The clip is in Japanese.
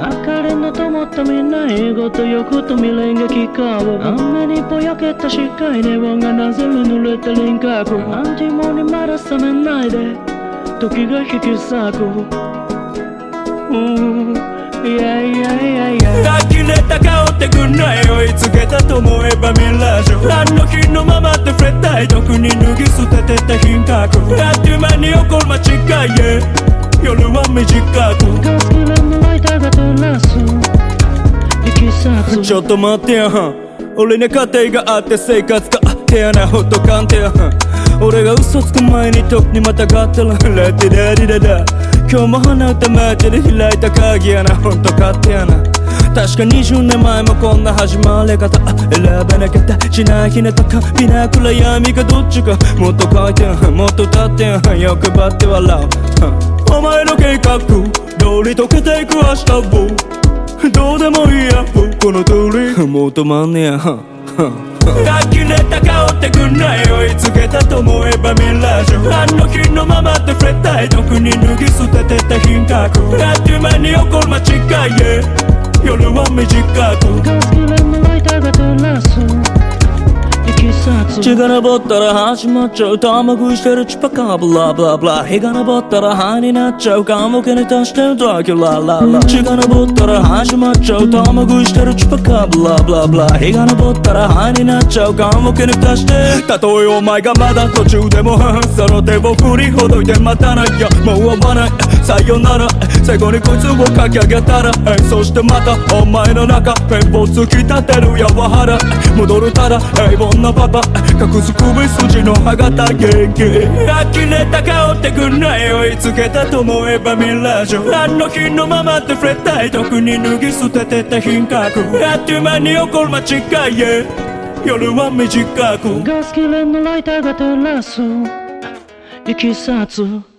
明かりの灯ったみんな英語と欲と未練が聞かう雨にぼやけた視界ネオンがなぜる濡れた輪郭何時もにまだ覚めないで時が引き裂く呆れた顔ってくんない追いつけたと思えばミラージュあの日のままって触れたい特に脱ぎ捨ててた品格あっという間に起こる間違いへ夜は短くガス切れのライターが照らす行き去つちょっと待ってや俺に家庭があって生活があってやなほっとかんてや俺が嘘つく前にとっくにまたがったらラテダリダダ今日も鼻歌待ってで開いた鍵やなほんと勝手やな確か20年前もこんな始まり方選ばなかったしないひなたかひな暗闇かどっちかもっと書いてんもっと立ってん欲張って笑うお前の計画通り溶けていく明日をどうでもいいやこの通りもう止まんねや呆れた顔ってくんない追いつけたと思えばミラージュあの日のままって触れたい特に脱ぎ捨ててた品格あっという間に起こる間違いへ夜は短くガス切れのライターが照らす行き去つ血が昇ったら始まっちゃう玉食いしてるチパカブラブラブラ日が昇ったら灰になっちゃう棺桶に達してるドキュラララ血が昇ったら始まっちゃう玉食いしてるチパカブラブラブラ日が昇ったら灰になっちゃう棺桶に達してたとえお前がまだ途中でもその手を振りほどいて待たないやもう会わないさよなら最後にこいつを書き上げたらそしてまたお前の中ペンを突き立てるやわはら戻るただ平凡なパパ隠す首筋の歯型元気呆れた顔ってくんない追いつけたと思えばミラージュあの日のままって触れたい特に脱ぎ捨ててた品格あっという間に起こる間違いへ夜は短くガス切れのライターが照らす行き去つ